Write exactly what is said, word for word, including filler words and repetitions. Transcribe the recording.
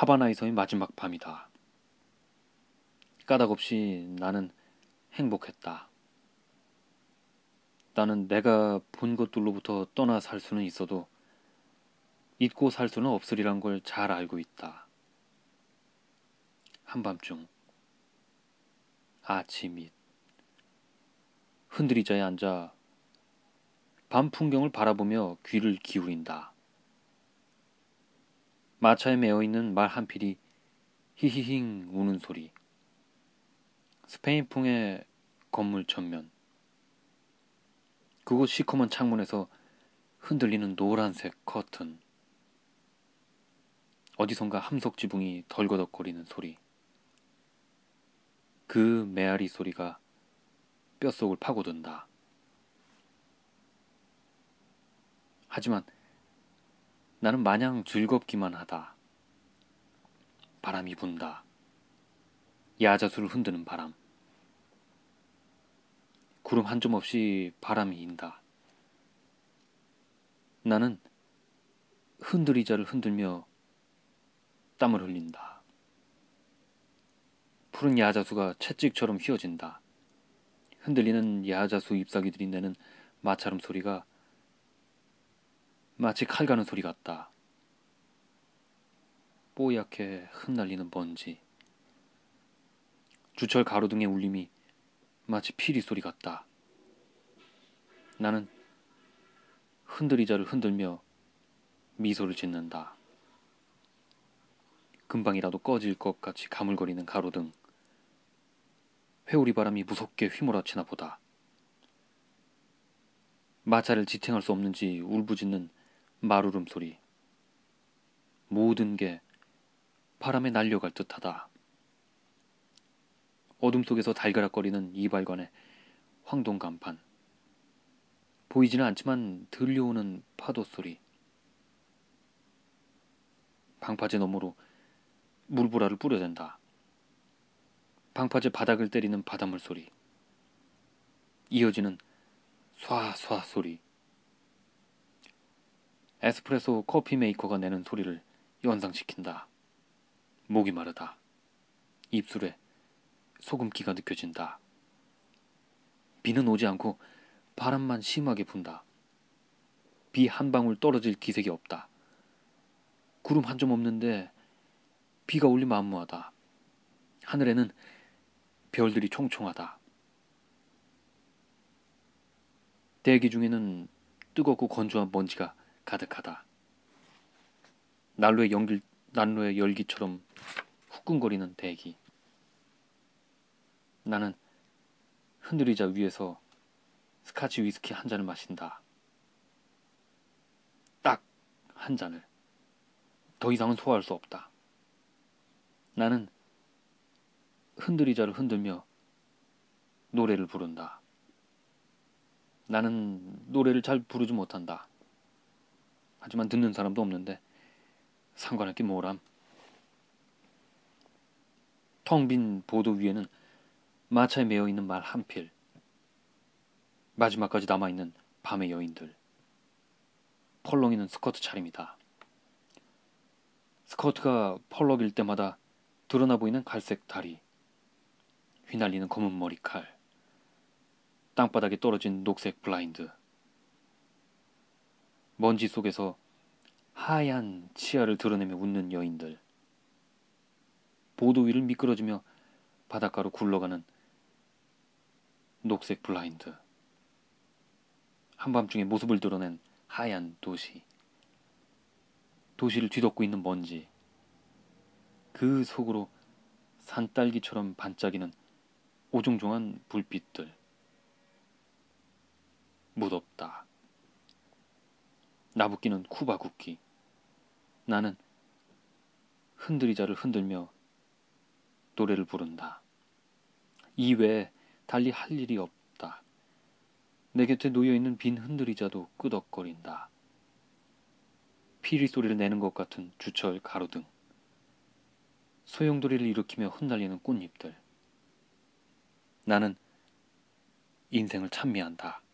하바나에서의 마지막 밤이다. 까닭없이 나는 행복했다. 나는 내가 본 것들로부터 떠나 살 수는 있어도 잊고 살 수는 없으리란 걸 잘 알고 있다. 한밤중 아침잇 흔들의자에 앉아 밤 풍경을 바라보며 귀를 기울인다. 마차에 매어있는 말 한 필이 히히힝 우는 소리, 스페인풍의 건물 전면, 그곳 시커먼 창문에서 흔들리는 노란색 커튼, 어디선가 함석 지붕이 덜거덕거리는 소리, 그 메아리 소리가 뼛속을 파고든다. 하지만 나는 마냥 즐겁기만 하다. 바람이 분다. 야자수를 흔드는 바람. 구름 한 점 없이 바람이 인다. 나는 흔들의자를 흔들며 땀을 흘린다. 푸른 야자수가 채찍처럼 휘어진다. 흔들리는 야자수 잎사귀들이 내는 마찰음 소리가 마치 칼 가는 소리 같다. 뽀얗게 흩날리는 먼지. 주철 가로등의 울림이 마치 피리 소리 같다. 나는 흔들의자를 흔들며 미소를 짓는다. 금방이라도 꺼질 것 같이 가물거리는 가로등. 회오리 바람이 무섭게 휘몰아치나 보다. 마차를 지탱할 수 없는지 울부짖는 마루름 소리. 모든 게 바람에 날려갈 듯하다. 어둠 속에서 달가락거리는 이발관의 황동 간판. 보이지는 않지만 들려오는 파도 소리. 방파제 너머로 물보라를 뿌려댄다. 방파제 바닥을 때리는 바닷물 소리. 이어지는 쏴쏴 소리. 에스프레소 커피 메이커가 내는 소리를 연상시킨다. 목이 마르다. 입술에 소금기가 느껴진다. 비는 오지 않고 바람만 심하게 분다. 비 한 방울 떨어질 기색이 없다. 구름 한 점 없는데 비가 올리 만무하다. 하늘에는 별들이 총총하다. 대기 중에는 뜨겁고 건조한 먼지가 가득하다. 난로의 연기, 난로의 열기처럼 후끈거리는 대기. 나는 흔들의자 위에서 스카치 위스키 한 잔을 마신다. 딱 한 잔을. 더 이상은 소화할 수 없다. 나는 흔들의자를 흔들며 노래를 부른다. 나는 노래를 잘 부르지 못한다. 하지만 듣는 사람도 없는데 상관할 게 뭐람. 텅 빈 보도 위에는 마차에 매어있는 말 한 필. 마지막까지 남아있는 밤의 여인들. 펄럭이는 스커트 차림이다. 스커트가 펄럭일 때마다 드러나 보이는 갈색 다리. 휘날리는 검은 머리칼. 땅바닥에 떨어진 녹색 블라인드. 먼지 속에서 하얀 치아를 드러내며 웃는 여인들. 보도 위를 미끄러지며 바닷가로 굴러가는 녹색 블라인드. 한밤중에 모습을 드러낸 하얀 도시. 도시를 뒤덮고 있는 먼지. 그 속으로 산딸기처럼 반짝이는 오종종한 불빛들. 무덥다. 나붓기는 쿠바 국기. 나는 흔들의자를 흔들며 노래를 부른다. 이외에 달리 할 일이 없다. 내 곁에 놓여있는 빈 흔들의자도 끄덕거린다. 피리 소리를 내는 것 같은 주철 가로등. 소용돌이를 일으키며 흩날리는 꽃잎들. 나는 인생을 찬미한다.